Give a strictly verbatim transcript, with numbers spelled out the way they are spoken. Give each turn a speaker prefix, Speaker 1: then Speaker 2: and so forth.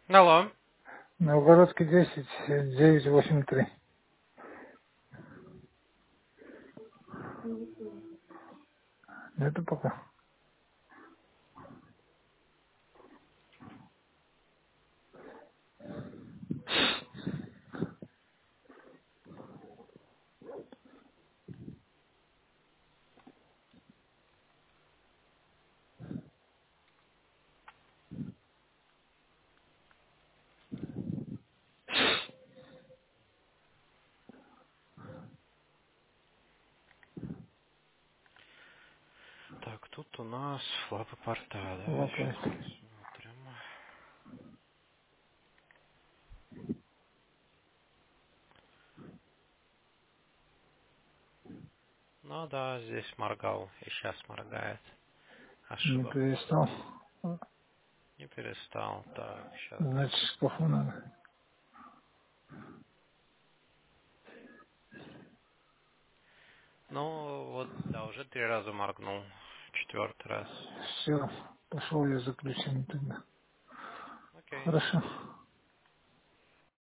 Speaker 1: Алло.
Speaker 2: Новгородский десять, девять восемь три. Это пока.
Speaker 1: Так, тут у нас флапы порта. Давай сейчас
Speaker 2: Лапает.
Speaker 1: посмотрим. Ну да, здесь моргал. И сейчас моргает.
Speaker 2: Не
Speaker 1: Ошибок
Speaker 2: перестал.
Speaker 1: нету. Не перестал. Так, сейчас.
Speaker 2: Значит, шкафу надо.
Speaker 1: Ну, вот, да, уже три раза моргнул. Четвертый раз.
Speaker 2: Все. Пошел я за ключами тогда.
Speaker 1: Окей.
Speaker 2: Хорошо.